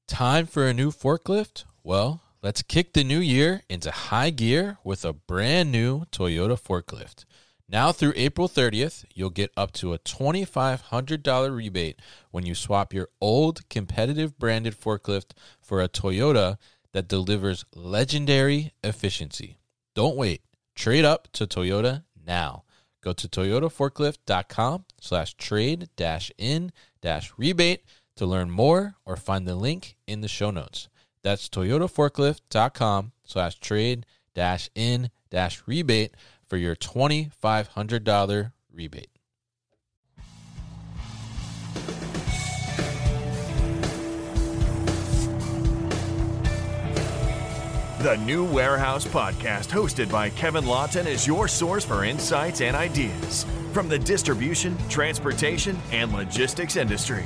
Time for a new forklift? Well, let's kick the new year into high gear with a brand new Toyota forklift. Now through April 30th, you'll get up to a $2,500 rebate when you swap your old competitive branded forklift for a Toyota that delivers legendary efficiency. Don't wait. Trade up to Toyota now. Go to toyotaforklift.com/trade-in-rebate to learn more or find the link in the show notes. That's toyotaforklift.com/trade-in-rebate for your $2,500 rebate. The New Warehouse Podcast, hosted by Kevin Lawton, is your source for insights and ideas from the distribution, transportation, and logistics industry.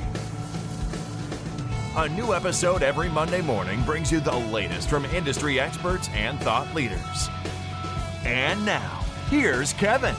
A new episode every Monday morning brings you the latest from industry experts and thought leaders. And now, here's Kevin.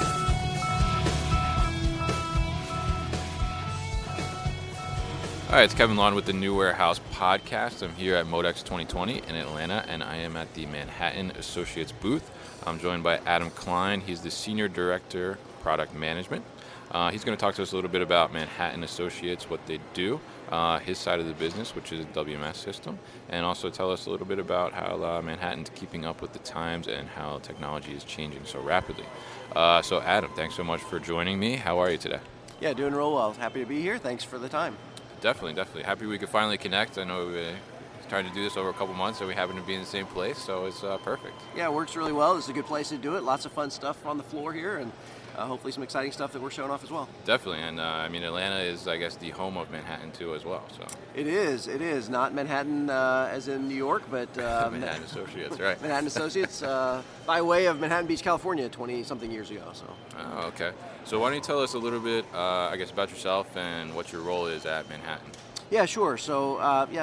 All right, it's Kevin Lawton with the New Warehouse Podcast. I'm here at Modex 2020 in Atlanta, and I am at the Manhattan Associates booth. I'm joined by Adam Klein. He's the Senior Director, Product Management. He's going to talk to us a little bit about Manhattan Associates, what they do, his side of the business, which is a WMS system, and also tell us a little bit about how Manhattan's keeping up with the times and how technology is changing so rapidly. So Adam, thanks so much for joining me. How are you today? Yeah, doing real well. Happy to be here. Thanks for the time. Definitely. Happy we could finally connect. I know we tried to do this over a couple months, so we happen to be in the same place, so it's perfect. Yeah, it works really well. This is a good place to do it. Lots of fun stuff on the floor here, and hopefully some exciting stuff that we're showing off as well. Definitely, and Atlanta is, I guess, the home of Manhattan too as well. So It is. Not Manhattan as in New York, but Manhattan Associates, right? Manhattan Associates by way of Manhattan Beach, California, 20-something years ago. So. Oh, okay. So why don't you tell us a little bit, I guess, about yourself and what your role is at Manhattan? Yeah, sure. So,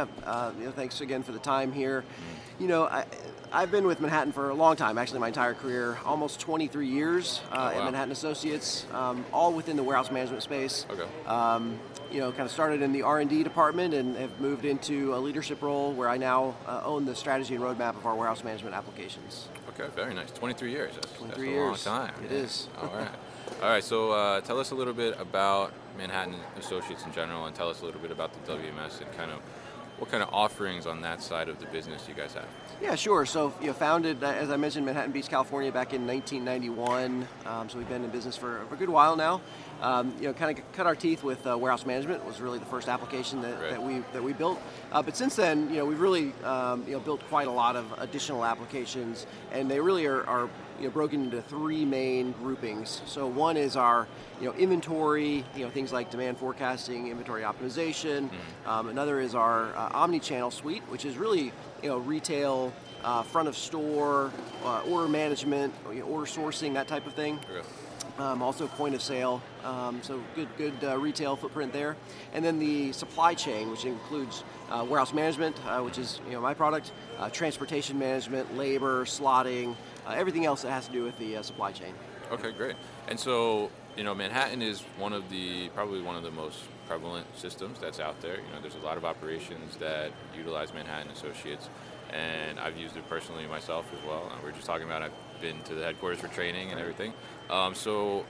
thanks again for the time here. I've been with Manhattan for a long time, actually my entire career, almost 23 years at Manhattan Associates, all within the warehouse management space. Okay. Kind of started in the R&D department and have moved into a leadership role where I now own the strategy and roadmap of our warehouse management applications. Okay, very nice. 23 years. That's a long time. It is. All right, so tell us a little bit about Manhattan Associates in general, and tell us a little bit about the WMS and kind of what kind of offerings on that side of the business you guys have. Yeah, sure. So, founded, as I mentioned, Manhattan Beach, California back in 1991. So we've been in business for a good while now. Kind of cut our teeth with warehouse management. Was really the first application that we built. But since then, we've really built quite a lot of additional applications, and they really are broken into three main groupings. So one is our inventory, things like demand forecasting, inventory optimization. Another is our omni-channel suite, which is really retail, front of store, order management, order sourcing, that type of thing. Okay. Also point of sale, so good retail footprint there. And then the supply chain, which includes warehouse management, which is my product, transportation management, labor, slotting, everything else that has to do with the supply chain. Okay, great. And so, Manhattan is probably one of the most prevalent systems that's out there. There's a lot of operations that utilize Manhattan Associates, and I've used it personally myself as well. We were just talking about I've been to the headquarters for training and everything. So,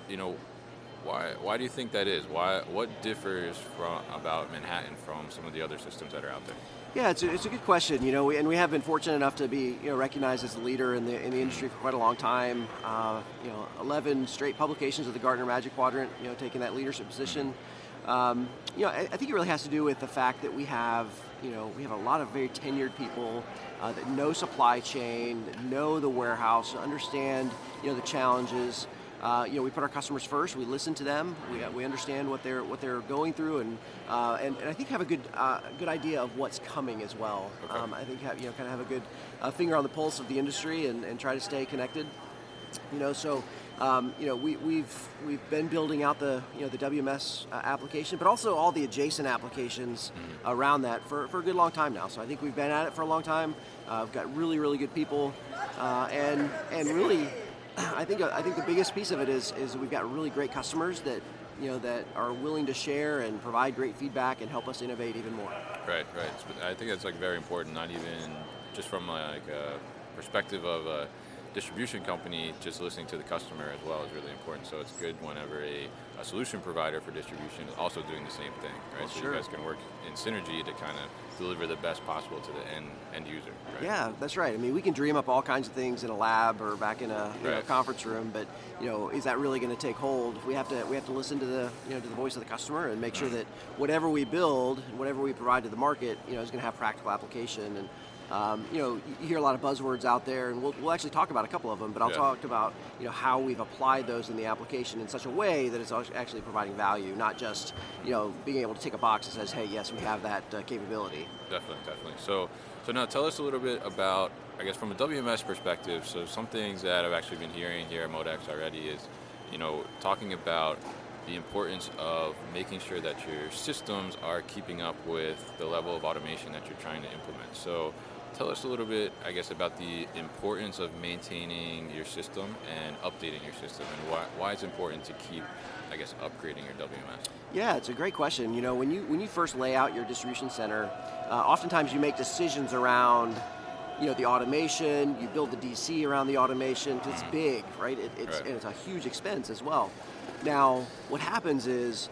why do you think that is? What differs about Manhattan from some of the other systems that are out there? Yeah, it's a good question. And we have been fortunate enough to be recognized as a leader in the industry for quite a long time. 11 straight publications of the Gartner Magic Quadrant. Taking that leadership position. I think it really has to do with the fact that we have a lot of very tenured people that know supply chain, that know the warehouse, understand the challenges. We put our customers first. We listen to them. We understand what they're going through, and I think have a good idea of what's coming as well. Okay. I think kind of have a good finger on the pulse of the industry and try to stay connected. We've been building out the WMS application, but also all the adjacent applications around that for a good long time now. So I think we've been at it for a long time. We've got really, really good people, and really, I think the biggest piece of it is we've got really great customers that that are willing to share and provide great feedback and help us innovate even more. Right. I think that's like very important, not even just from like a perspective of a distribution company, just listening to the customer as well is really important. So it's good whenever a solution provider for distribution is also doing the same thing, right? So sure. you guys can work in synergy to kind of deliver the best possible to the end user, right? Yeah, that's right. I mean, we can dream up all kinds of things in a lab or back in a Right. conference room, but is that really going to take hold? We have to listen to the to the voice of the customer and make sure that whatever we build and whatever we provide to the market, is going to have practical application. And you hear a lot of buzzwords out there, and we'll actually talk about a couple of them, but I'll talk about how we've applied those in the application in such a way that it's actually providing value, not just being able to tick a box that says, hey, yes, we have that capability. Definitely. So now tell us a little bit about, I guess, from a WMS perspective. So some things that I've actually been hearing here at Modex already is, talking about the importance of making sure that your systems are keeping up with the level of automation that you're trying to implement. So tell us a little bit, I guess, about the importance of maintaining your system and updating your system, and why it's important to keep, I guess, upgrading your WMS. Yeah, it's a great question. When you first lay out your distribution center, oftentimes you make decisions around the automation. You build the DC around the automation because it's big, right? And it's a huge expense as well. Now, what happens is,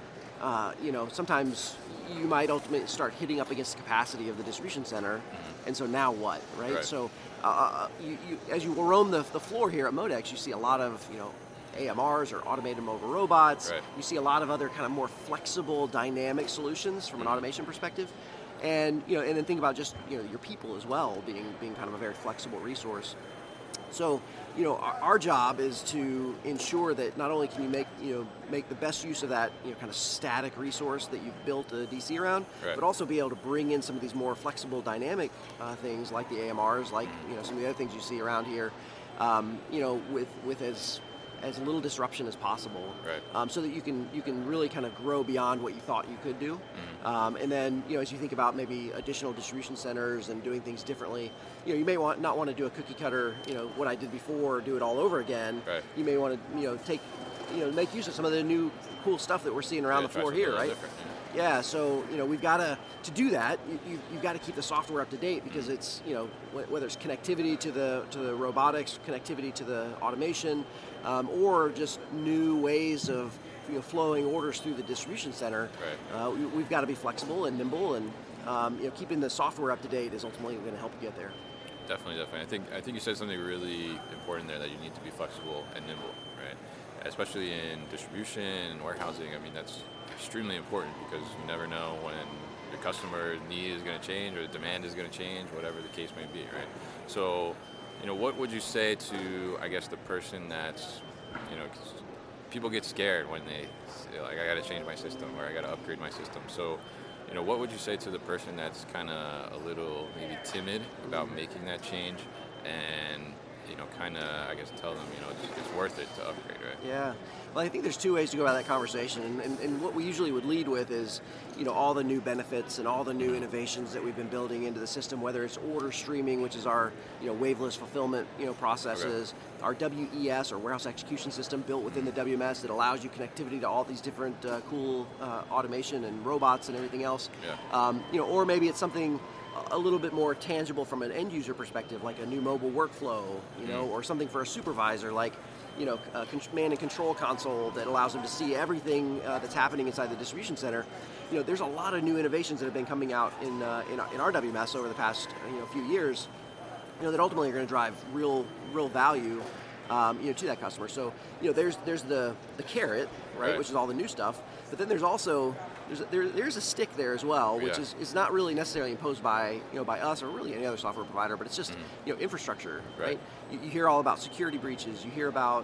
sometimes you might ultimately start hitting up against the capacity of the distribution center, and so now what, right? So, you as you roam the floor here at Modex, you see a lot of AMRs or automated mobile robots. Right. You see a lot of other kind of more flexible, dynamic solutions from an automation perspective, and and then think about just your people as well being kind of a very flexible resource. So, our job is to ensure that not only can you make the best use of that kind of static resource that you've built a DC around, but also be able to bring in some of these more flexible, dynamic things like the AMRs, like some of the other things you see around here, with as little disruption as possible, so that you can really kind of grow beyond what you thought you could do. And then as you think about maybe additional distribution centers and doing things differently, you may not want to do a cookie cutter, what I did before, or do it all over again. Right. You may want to take make use of some of the new cool stuff that we're seeing around the floor here, right? Yeah, so we've got to do that. You've got to keep the software up to date because it's whether it's connectivity to the robotics, connectivity to the automation, or just new ways of flowing orders through the distribution center. Right. We've got to be flexible and nimble, and keeping the software up to date is ultimately going to help you get there. Definitely. I think you said something really important there, that you need to be flexible and nimble, right? Especially in distribution and warehousing. I mean, that's extremely important because you never know when the customer need is going to change or the demand is going to change, whatever the case may be, right? So, what would you say to, I guess, the person that's, people get scared when they say, like, I got to change my system or I got to upgrade my system. So, what would you say to the person that's kind of a little maybe timid about making that change and, kind of, I guess, tell them, it's worth it to upgrade, right? Yeah. Well, I think there's two ways to go about that conversation. And what we usually would lead with is, all the new benefits and all the new innovations that we've been building into the system, whether it's order streaming, which is our, waveless fulfillment, processes, our WES or warehouse execution system built within the WMS that allows you connectivity to all these different cool automation and robots and everything else. Yeah. Or maybe it's something a little bit more tangible from an end user perspective, like a new mobile workflow, or something for a supervisor, like a command and control console that allows them to see everything that's happening inside the distribution center. There's a lot of new innovations that have been coming out in our WMS over the past few years, that ultimately are going to drive real value to that customer. So there's the carrot, right, which is all the new stuff, but then there's also there's a stick there as well, which is not really necessarily imposed by by us or really any other software provider, but it's just infrastructure, right? You hear all about security breaches. You hear about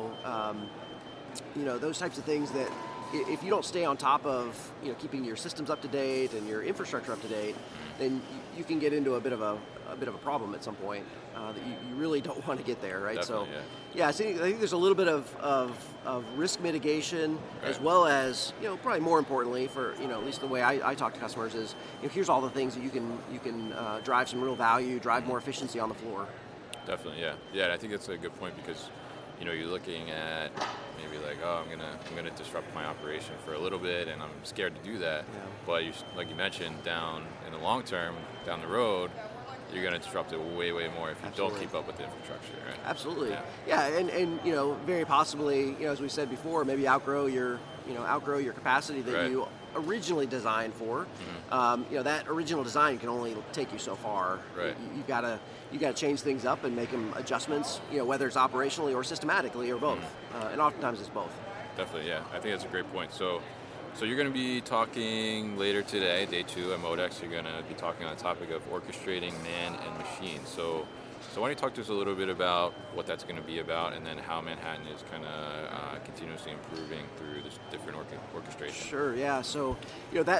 those types of things that if you don't stay on top of keeping your systems up to date and your infrastructure up to date, then you can get into a bit of a problem at some point that you really don't want to get there, right? Definitely, so I think there's a little bit of risk mitigation, as well as probably more importantly for at least the way I talk to customers is here's all the things that you can drive some real value, drive more efficiency on the floor. Definitely, yeah. I think that's a good point because you're looking at maybe like, oh, I'm gonna disrupt my operation for a little bit, and I'm scared to do that. Yeah. But like you mentioned, down in the long term, down the road, you're gonna disrupt it way more if you don't keep up with the infrastructure, right? Absolutely. Yeah, and very possibly, as we said before, maybe outgrow your capacity that you originally designed for. Mm-hmm. That original design can only take you so far. Right. You gotta change things up and make them adjustments. Whether it's operationally or systematically or both. Mm-hmm. And oftentimes it's both. Definitely, yeah. I think that's a great point. So you're going to be talking later today, day 2 at Modex. You're going to be talking on the topic of orchestrating man and machine. So why don't you talk to us a little bit about what that's going to be about, and then how Manhattan is kind of continuously improving through this different orchestration. Sure. Yeah. So that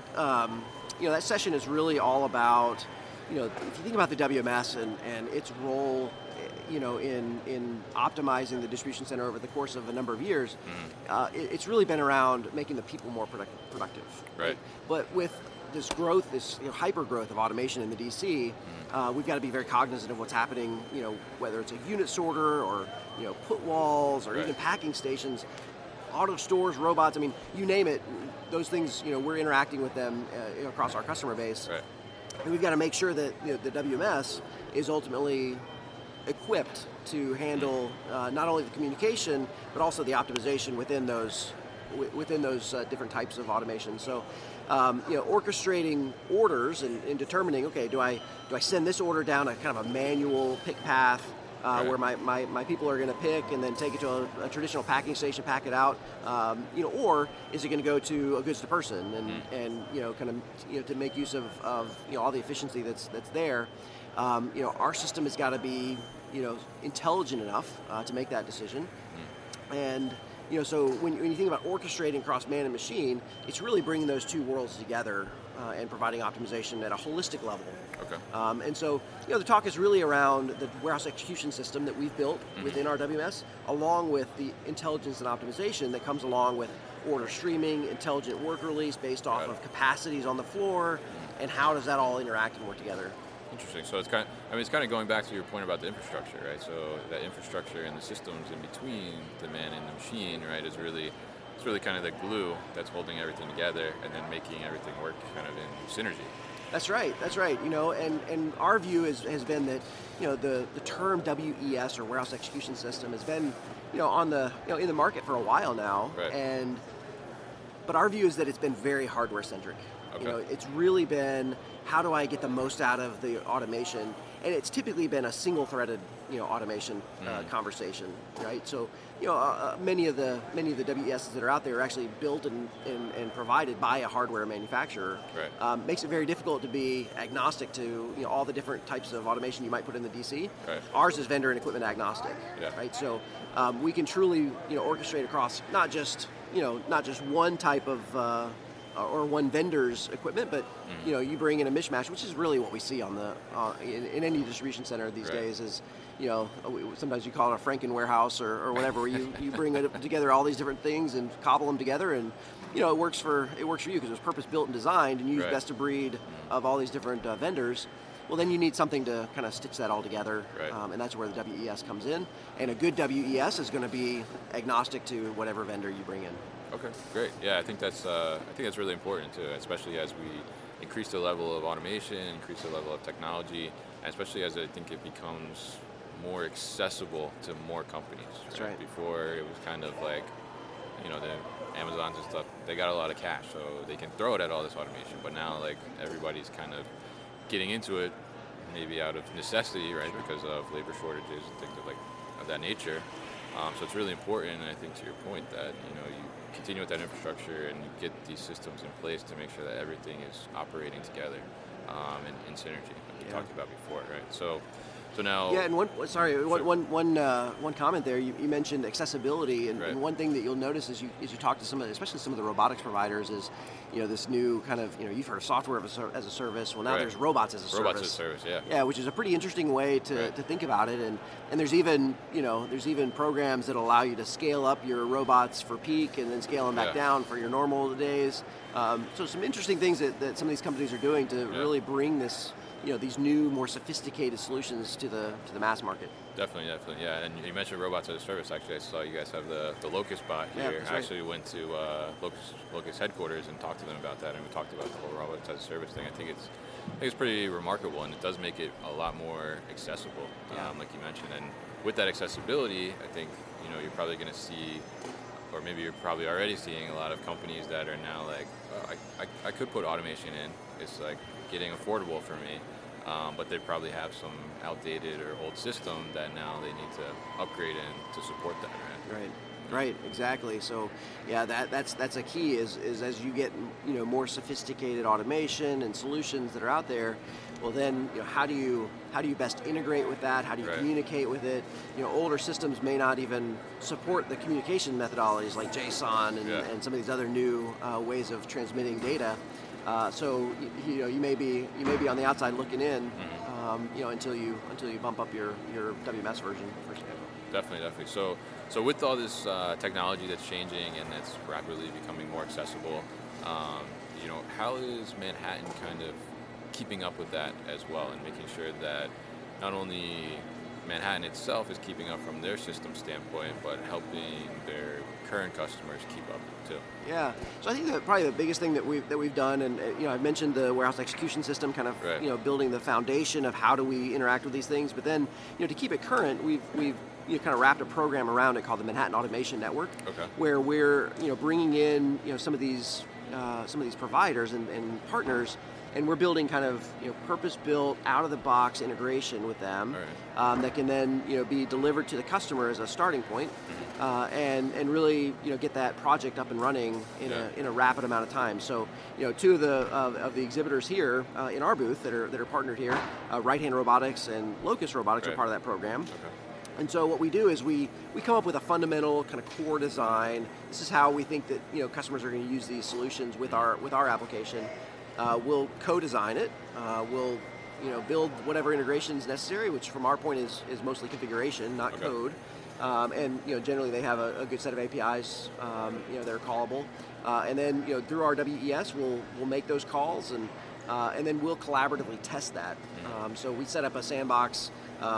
session is really all about if you think about the WMS and its role, in optimizing the distribution center over the course of a number of years, it's really been around making the people more productive. Right. But with this growth, this hyper growth of automation in the DC, we've got to be very cognizant of what's happening. Whether it's a unit sorter or put walls or even packing stations, auto stores, robots. I mean, you name it. Those things. We're interacting with them across our customer base. Right. And we've got to make sure that the WMS is ultimately equipped to handle not only the communication but also the optimization within those different types of automation. So, orchestrating orders and determining, okay, do I send this order down a kind of a manual pick path where my people are going to pick and then take it to a traditional packing station, pack it out, or is it going to go to a goods to person and to make use of all the efficiency that's there. Our system has got to be intelligent enough to make that decision. And so when you think about orchestrating across man and machine, it's really bringing those two worlds together and providing optimization at a holistic level. Okay. And so the talk is really around the warehouse execution system that we've built within our WMS, along with the intelligence and optimization that comes along with order streaming, intelligent work release based off of capacities on the floor, and how does that all interact and work together. Interesting. So it's kind of going back to your point about the infrastructure, right? So that infrastructure and the systems in between the man and the machine, right, is really kind of the glue that's holding everything together and then making everything work kind of in synergy. That's right. And our view has been that the term WES or warehouse execution system has been on the in the market for a while now, right. But our view is that it's been very hardware centric. Okay. It's really been, how do I get the most out of the automation? And it's typically been a single-threaded, automation conversation, right? So, many of the WESs that are out there are actually built and provided by a hardware manufacturer. Right. Makes it very difficult to be agnostic to all the different types of automation you might put in the DC. Right. Ours is vendor and equipment agnostic. Yeah. Right. So we can truly, orchestrate across not just one type of or one vendor's equipment, but you bring in a mishmash, which is really what we see on the in any distribution center these days. Is sometimes you call it a Franken warehouse or whatever, where you bring together all these different things and cobble them together, and it works for you because it was purpose built and designed, and you use best of breed of all these different vendors. Well, then you need something to kind of stitch that all together, and that's where the WES comes in. And a good WES is going to be agnostic to whatever vendor you bring in. Okay, great. Yeah, I think that's really important too, especially as we increase the level of automation, increase the level of technology, and especially as I think it becomes more accessible to more companies. That's right. Before it was kind of like, the Amazons and stuff, they got a lot of cash, so they can throw it at all this automation. But now, like, everybody's kind of getting into it, maybe out of necessity, right, because of labor shortages and things of that nature. So it's really important, and I think to your point that you continue with that infrastructure and you get these systems in place to make sure that everything is operating together in synergy, like we talked about before, right? So now. Yeah, and one comment there. You mentioned accessibility, and one thing that you'll notice as you talk to especially some of the robotics providers, is this new kind of you've heard of software as a service. Well, now there's robots as a service. Robots as a service, yeah. Yeah, which is a pretty interesting way to think about it, and there's even programs that allow you to scale up your robots for peak and then scale them back down for your normal days. So some interesting things that some of these companies are doing to really bring this these new, more sophisticated solutions to the mass market. Definitely, yeah. And you mentioned robots as a service. Actually, I saw you guys have the Locust bot here. That's I right. actually went to Locust headquarters and talked to them about that, and we talked about the whole robots as a service thing. I think it's pretty remarkable, and it does make it a lot more accessible, like you mentioned. And with that accessibility, I think you're probably going to see, or maybe you're probably already seeing, a lot of companies that are now like, oh, I could put automation in. It's like getting affordable for me. But they probably have some outdated or old system that now they need to upgrade in to support that, right? Right, exactly. So, yeah, that's a key is as you get more sophisticated automation and solutions that are out there. Well, then how do you best integrate with that? How do you communicate with it? Older systems may not even support the communication methodologies like JSON and some of these other new ways of transmitting data. So you may be on the outside looking in, until you bump up your WMS version, for example. Definitely. So with all this technology that's changing and that's rapidly becoming more accessible, how is Manhattan kind of keeping up with that as well, and making sure that not only Manhattan itself is keeping up from their system standpoint, but helping their current customers keep up too? Yeah, so I think that probably the biggest thing that we've done, and I've mentioned the warehouse execution system, kind of building the foundation of how do we interact with these things. But then to keep it current, we've kind of wrapped a program around it called the Manhattan Automation Network, where we're bringing in some of these providers and partners. And we're building kind of purpose-built, out-of-the-box integration with them that can then be delivered to the customer as a starting point, and really get that project up and running in a rapid amount of time. So two of the exhibitors here in our booth that are partnered here, Right Hand Robotics and Locust Robotics are part of that program. And so what we do is we come up with a fundamental kind of core design. This is how we think that customers are going to use these solutions with our application. We'll co-design it. We'll build whatever integration is necessary, which from our point is mostly configuration, not code. And generally they have a good set of APIs. They're callable. And then through our WES, we'll make those calls and then we'll collaboratively test that. So we set up a sandbox.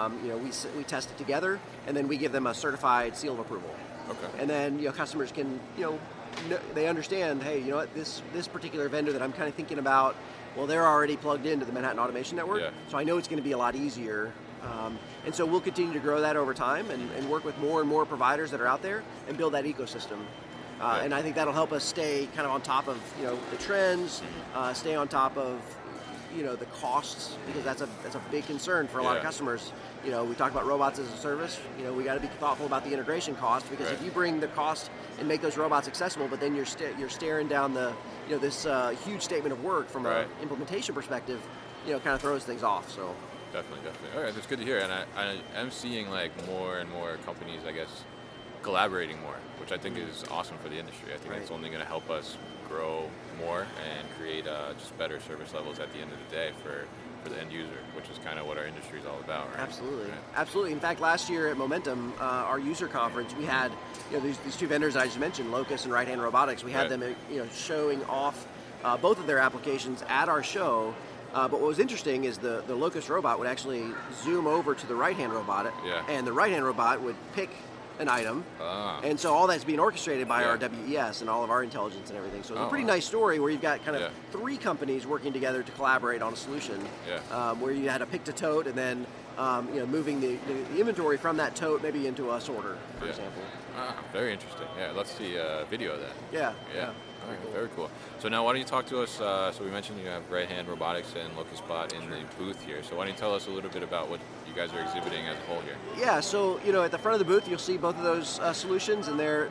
We test it together, and then we give them a certified seal of approval. And then customers can they understand, hey, this particular vendor that I'm kind of thinking about, well, they're already plugged into the Manhattan Automation Network, so I know it's going to be a lot easier. And so we'll continue to grow that over time and work with more and more providers that are out there and build that ecosystem. And I think that'll help us stay kind of on top of the trends, stay on top of the costs, because that's a big concern for a lot of customers. We talk about robots as a service. We got to be thoughtful about the integration cost, because if you bring the cost and make those robots accessible, but then you're staring down this huge statement of work from an implementation perspective, kind of throws things off. So definitely. All right, that's good to hear. And I am seeing like more and more companies, I guess, collaborating more, which I think is awesome for the industry. I think it's only going to help us grow more and create just better service levels at the end of the day for the end user, which is kind of what our industry is all about, right? Absolutely. In fact, last year at Momentum, our user conference, we had these two vendors I just mentioned, Locust and Right Hand Robotics. We had them showing off both of their applications at our show. But what was interesting is the Locust robot would actually zoom over to the Right Hand robot, and the Right Hand robot would pick an item, and so all that's being orchestrated by our WES and all of our intelligence and everything. So it's a pretty nice story where you've got kind of three companies working together to collaborate on a solution, where you had to pick to tote and then moving the inventory from that tote maybe into a sorter, for example. Very interesting. Yeah, let's see a video of that. Yeah. All right, very cool. So now why don't you talk to us, so we mentioned you have Right Hand Robotics and Locust Bot in the booth here, so why don't you tell us a little bit about what you guys are exhibiting as a whole here? Yeah, so at the front of the booth you'll see both of those solutions, and they're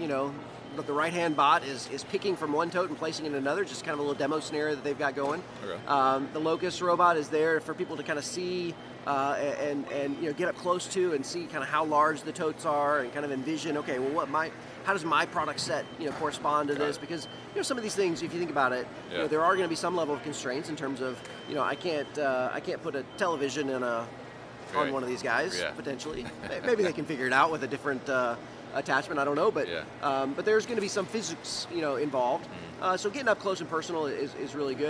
the Right Hand Bot is picking from one tote and placing it in another, just kind of a little demo scenario that they've got going. The Locust robot is there for people to kind of see and get up close to and see kind of how large the totes are and kind of envision, okay, well how does my product set correspond to this? Because some of these things, if you think about it, there are going to be some level of constraints in terms of I can't put a television on one of these guys potentially. Maybe they can figure it out with a different attachment. I don't know, but there's going to be some physics involved. So getting up close and personal is really good.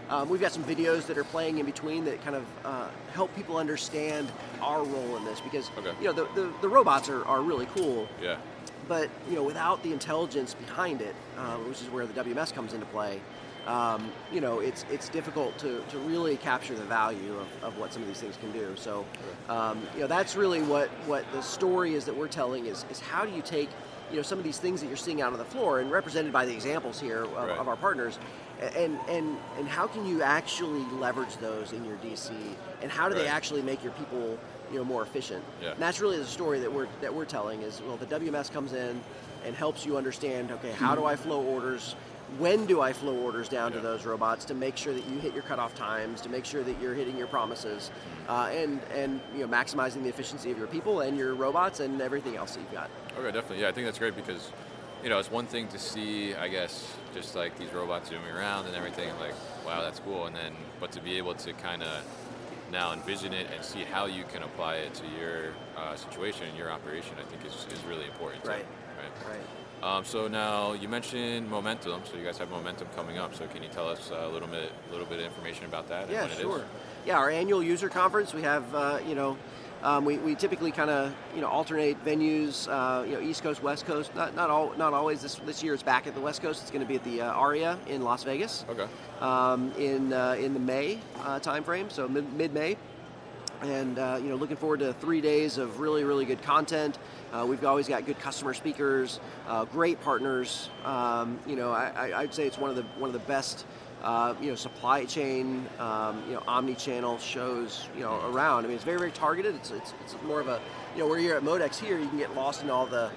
We've got some videos that are playing in between that kind of help people understand our role in this, because the robots are really cool. Yeah. But without the intelligence behind it, which is where the WMS comes into play, it's difficult to really capture the value of what some of these things can do. So, that's really what the story is that we're telling is how do you take some of these things that you're seeing out on the floor and represented by the examples here of our partners, and how can you actually leverage those in your DC, and how do they actually make your people more efficient? Yeah. And that's really the story that we're telling is, well, the WMS comes in and helps you understand, okay, how do I flow orders? When do I flow orders down to those robots to make sure that you hit your cutoff times, to make sure that you're hitting your promises, and maximizing the efficiency of your people and your robots and everything else that you've got. Okay, definitely. Yeah, I think that's great because, it's one thing to see, I guess, just like these robots zooming around and everything, like, wow, that's cool. And then, but to be able to kind of now envision it and see how you can apply it to your situation and your operation, I think is really important. Right. Right. So now you mentioned Momentum, so you guys have Momentum coming up. So can you tell us a little bit of information about that? And Yeah, when sure. It is? Yeah, our annual user conference. We have we typically kind of alternate venues. East Coast, West Coast. Not always. This year it's back at the West Coast. It's going to be at the Aria in Las Vegas. Okay. In the May time frame, so mid-May. And looking forward to 3 days of really, really good content. We've always got good customer speakers, great partners. I'd say it's one of the best supply chain, omni-channel shows around. I mean, it's very, very targeted. It's more of a where you're at Modex here, you can get lost in all the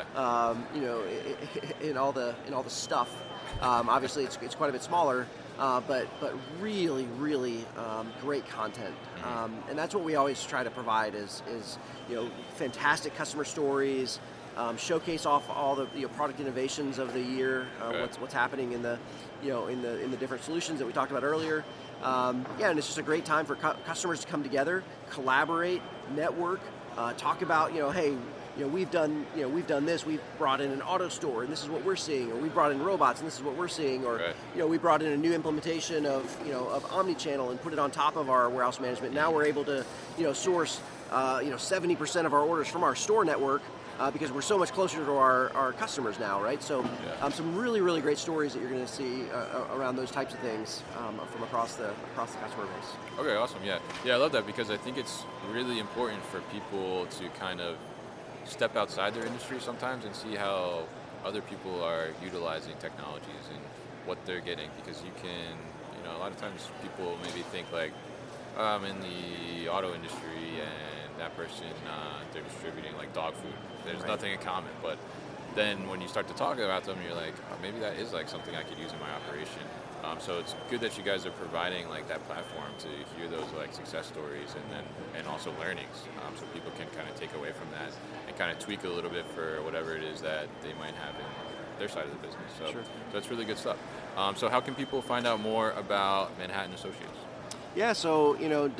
in all the stuff. Obviously, it's quite a bit smaller. But really, really great content, and that's what we always try to provide is fantastic customer stories, showcase off all the product innovations of the year, what's happening in the in the different solutions that we talked about earlier. And it's just a great time for customers to come together, collaborate, network, talk about hey. We've done this. We've brought in an auto store, and this is what we're seeing. Or we brought in robots, and this is what we're seeing. Or we brought in a new implementation of omni-channel and put it on top of our warehouse management. Now we're able to source 70% of our orders from our store network because we're so much closer to our customers now, right? So some really, really great stories that you're going to see around those types of things from across the customer base. Okay, awesome. Yeah, I love that because I think it's really important for people to kind of step outside their industry sometimes and see how other people are utilizing technologies and what they're getting, because you can, a lot of times people maybe think like, I'm in the auto industry and that person, they're distributing like dog food. There's nothing in common, but then when you start to talk about them, you're like, oh, maybe that is like something I could use in my operation. So it's good that you guys are providing like that platform to hear those like success stories and also learnings, so people can kind of take away from that and kind of tweak a little bit for whatever it is that they might have in their side of the business. So, Sure. So it's really good stuff. So how can people find out more about Manhattan Associates? Yeah, so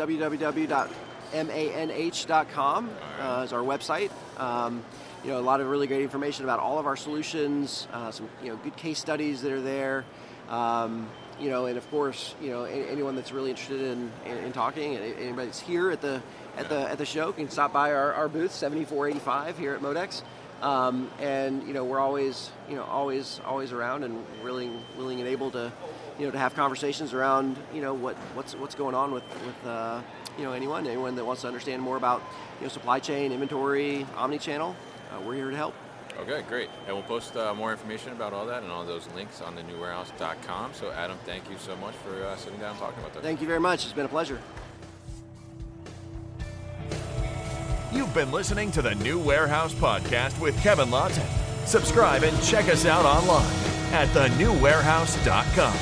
www.manh.com is our website. A lot of really great information about all of our solutions, some good case studies that are there. And of course, anyone that's really interested in talking, anybody that's here at the show can stop by our booth 7485 here at Modex. And we're always around and willing and able to to have conversations around what's going on with anyone that wants to understand more about supply chain, inventory, omni-channel. We're here to help. Okay, great. And we'll post more information about all that and all those links on thenewwarehouse.com. So, Adam, thank you so much for sitting down and talking about that. Thank you very much. It's been a pleasure. You've been listening to the New Warehouse Podcast with Kevin Lawton. Subscribe and check us out online at thenewwarehouse.com.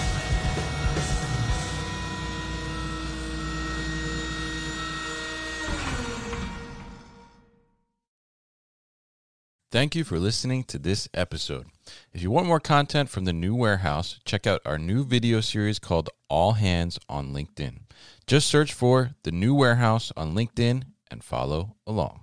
Thank you for listening to this episode. If you want more content from the New Warehouse, check out our new video series called All Hands on LinkedIn. Just search for the New Warehouse on LinkedIn and follow along.